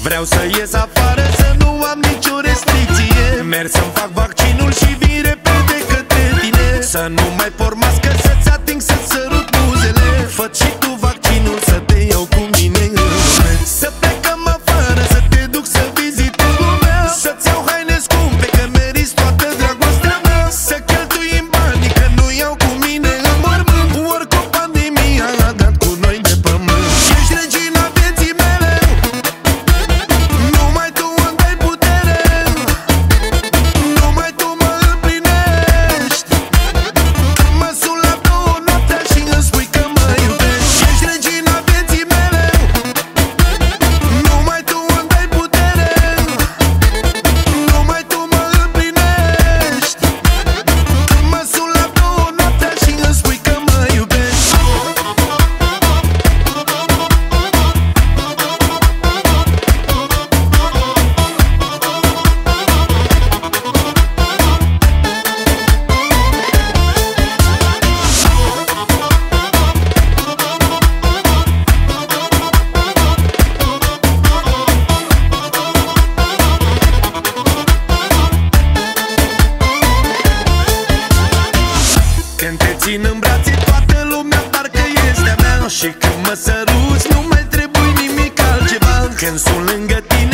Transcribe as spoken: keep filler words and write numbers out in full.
Vreau să ies afară, să nu am nicio restricție. Merg să-mi fac vaccinul și vin repede către tine. Să nu mai por mască, să-ți ating, să-ți sărut buzele. Fă-ți și tu vaccinul, să te iau cu mine în lume. Să plecăm afară, să te duc să vizitezi lumea. Să-ți iau haine scumpe, că meriți toată dragostea mea. Să cheltuim banii, că nu iau cu mine în mormânt. Oricum pandemia a dat cu noi de pământ. Ești regina vieții mele, numai tu îmi dai putere, numai tu mă împlinești. Mă sun la două noaptea și îmi spui că mă iubești. Ești regina vieții mele, numai tu îmi dai putere, numai tu mă împlinești. Mă sun la două noaptea și îmi spui că mă iubești. Când te țin în brațe, toată lumea parcă este a mea. Și când mă săruți, nu mai trebuie nimic altceva. Când sunt lângă tine,